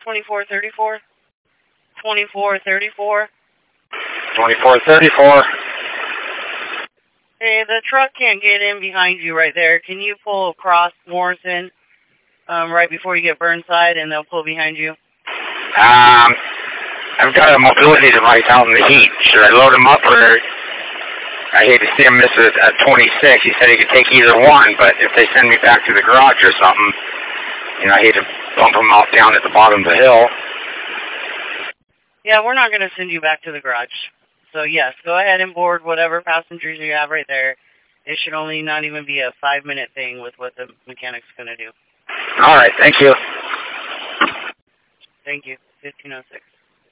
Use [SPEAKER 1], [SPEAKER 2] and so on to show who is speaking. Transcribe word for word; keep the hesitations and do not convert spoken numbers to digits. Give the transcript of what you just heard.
[SPEAKER 1] twenty-four thirty-four. twenty-four thirty-four.
[SPEAKER 2] twenty-four thirty-four.
[SPEAKER 1] Hey, the truck can't get in behind you right there. Can you pull across Morrison um, right before you get Burnside, and they'll pull behind you?
[SPEAKER 2] Um, I've got a mobility device out in the heat. Should I load him up, or I hate to see him miss it at twenty-six. He said he could take either one, but if they send me back to the garage or something, you know, I hate to bump him off down at the bottom of the hill.
[SPEAKER 1] Yeah, we're not going to send you back to the garage. So, yes, go ahead and board whatever passengers you have right there. It should only not even be a five-minute thing with what the mechanic's going to do.
[SPEAKER 2] All right, thank you.
[SPEAKER 1] Thank you. fifteen oh six.